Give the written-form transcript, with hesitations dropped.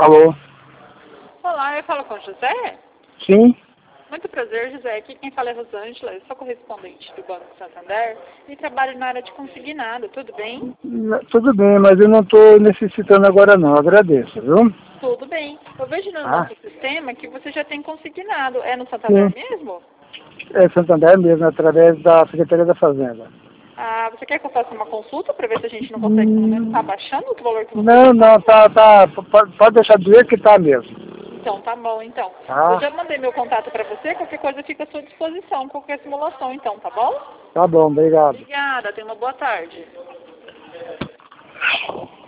Alô? Olá, eu falo com o José. Sim? Muito prazer, José. Aqui quem fala é Rosângela, eu sou correspondente do Banco Santander e trabalho na área de consignado, tudo bem? Tudo bem, mas eu não estou necessitando agora não, agradeço, viu? Tudo bem. Eu vejo no Ah, nosso sistema que você já tem consignado. É no Santander sim. mesmo? É Santander mesmo, através da Secretaria da Fazenda. Ah, você quer que eu faça uma consulta para ver se a gente não consegue pelo menos estar baixando o valor que você Não, já não, paga? pode deixar do jeito que tá mesmo. Então, tá bom, então. Eu Tá? já mandei meu contato para você, qualquer coisa fica à sua disposição, qualquer simulação, então, tá bom? Tá bom, obrigado. Obrigada, tenha uma boa tarde.